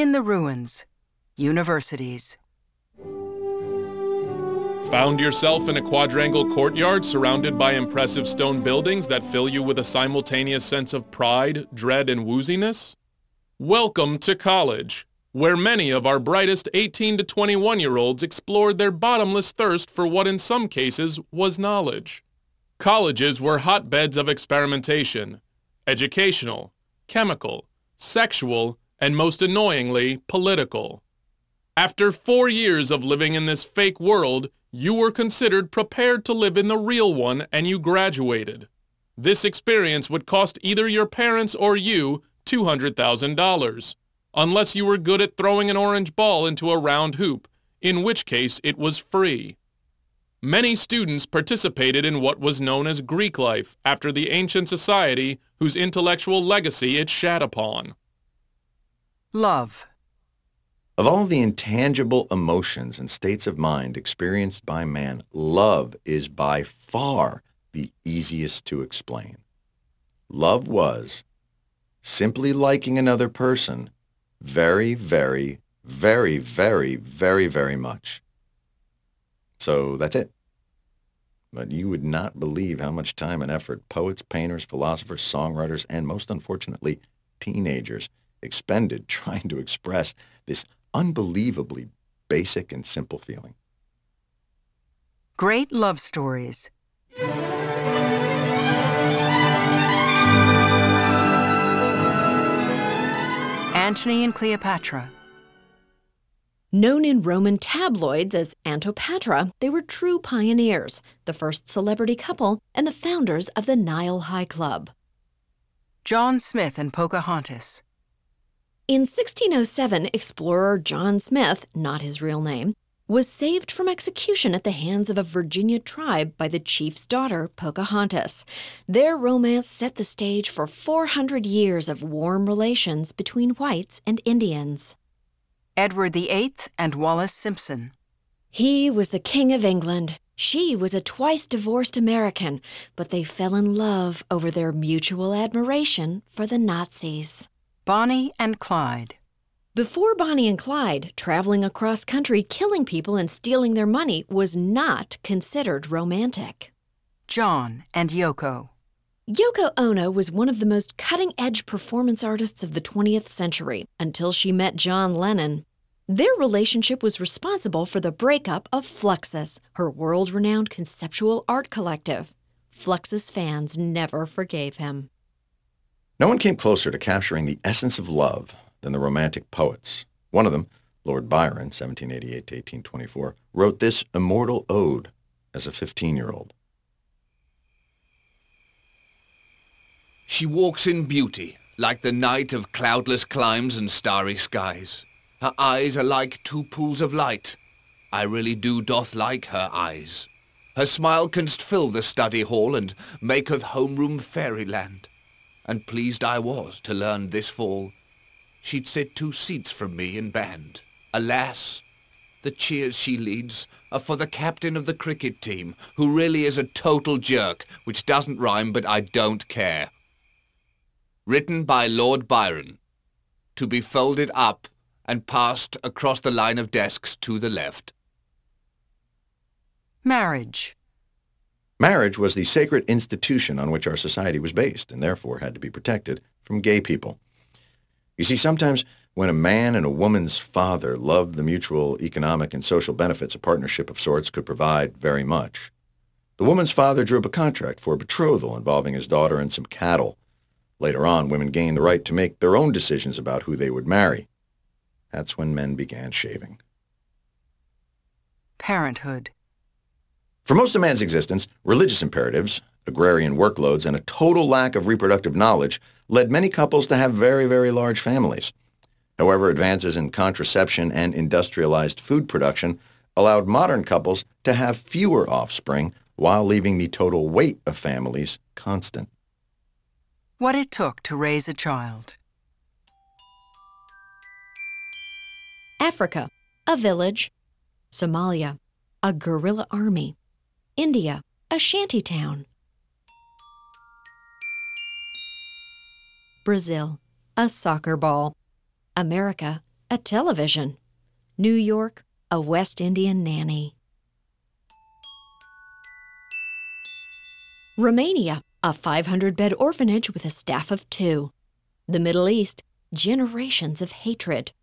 In the ruins. Universities. Found yourself in a quadrangle courtyard surrounded by impressive stone buildings that fill you with a simultaneous sense of pride, dread, and wooziness? Welcome to college, where many of our brightest 18 to 21-year-olds explored their bottomless thirst for what in some cases was knowledge. Colleges were hotbeds of experimentation, educational, chemical, sexual, and most annoyingly, political. After 4 years of living in this fake world, you were considered prepared to live in the real one and you graduated. This experience would cost either your parents or you $200,000, unless you were good at throwing an orange ball into a round hoop, in which case it was free. Many students participated in what was known as Greek life after the ancient society whose intellectual legacy it shat upon. Love. Of all the intangible emotions and states of mind experienced by man, love is by far the easiest to explain. Love was simply liking another person very, very, very, very, very, very much. So that's it. But you would not believe how much time and effort poets, painters, philosophers, songwriters, and most unfortunately, teenagers expended trying to express this unbelievably basic and simple feeling. Great love stories. Antony and Cleopatra. Known in Roman tabloids as Antopatra, they were true pioneers, the first celebrity couple, and the founders of the Nile High Club. John Smith and Pocahontas. In 1607, explorer John Smith, not his real name, was saved from execution at the hands of a Virginia tribe by the chief's daughter, Pocahontas. Their romance set the stage for 400 years of warm relations between whites and Indians. Edward VIII and Wallis Simpson. He was the King of England. She was a twice-divorced American, but they fell in love over their mutual admiration for the Nazis. Bonnie and Clyde. Before Bonnie and Clyde, traveling across country, killing people and stealing their money was not considered romantic. John and Yoko. Yoko Ono was one of the most cutting-edge performance artists of the 20th century until she met John Lennon. Their relationship was responsible for the breakup of Fluxus, her world-renowned conceptual art collective. Fluxus fans never forgave him. No one came closer to capturing the essence of love than the Romantic poets. One of them, Lord Byron, 1788 to 1824, wrote this immortal ode as a 15-year-old. She walks in beauty, like the night of cloudless climes and starry skies. Her eyes are like two pools of light. I really doth like her eyes. Her smile canst fill the study hall and maketh homeroom fairyland. And pleased I was to learn this fall she'd sit 2 seats from me in band. Alas, the cheers she leads are for the captain of the cricket team, who really is a total jerk, which doesn't rhyme, but I don't care. Written by Lord Byron, to be folded up and passed across the line of desks to the left. Marriage. Marriage was the sacred institution on which our society was based and therefore had to be protected from gay people. You see, sometimes when a man and a woman's father loved the mutual economic and social benefits a partnership of sorts could provide very much, the woman's father drew up a contract for a betrothal involving his daughter and some cattle. Later on, women gained the right to make their own decisions about who they would marry. That's when men began shaving. Parenthood. For most of man's existence, religious imperatives, agrarian workloads, and a total lack of reproductive knowledge led many couples to have very, very large families. However, advances in contraception and industrialized food production allowed modern couples to have fewer offspring while leaving the total weight of families constant. What it took to raise a child. Africa, a village. Somalia, a guerrilla army. India, a shanty town. Brazil, a soccer ball. America, a television. New York, a West Indian nanny. Romania, a 500-bed orphanage with a staff of 2. The Middle East, generations of hatred.